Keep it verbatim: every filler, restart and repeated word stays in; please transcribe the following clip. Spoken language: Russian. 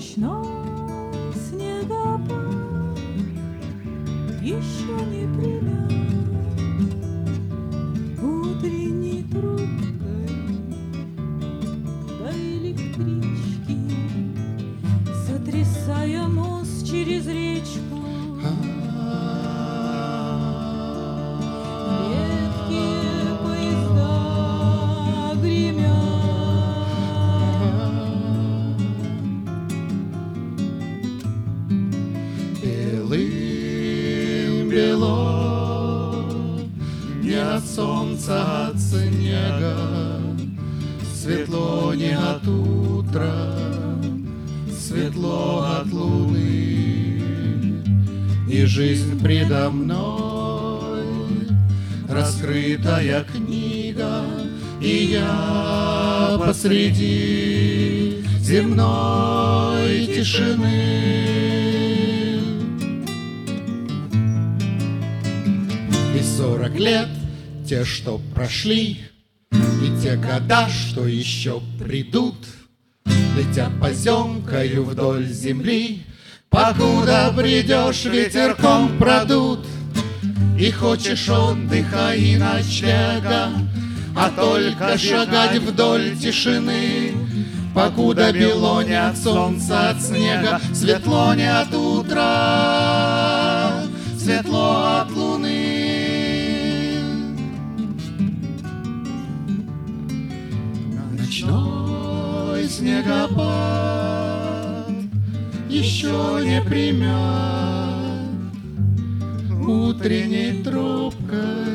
Ночной снегопад еще не примят утренней трубкой до электрички, сотрясая мост через речку. Редкие поезда гремят. Белым бело, не от солнца, от снега, светло не от утра, светло от луны. И жизнь предо мной раскрытая книга, и я посреди земной тишины. И сорок лет, те, что прошли, и те года, что еще придут, летя поземкою вдоль земли, покуда бредешь, ветерком продут. И хочешь отдыха и ночлега, а только шагать вдоль тишины, покуда бело не от солнца, от снега, светло не от утра, светло от луны. Ночной снегопад еще не примят утренней трубкой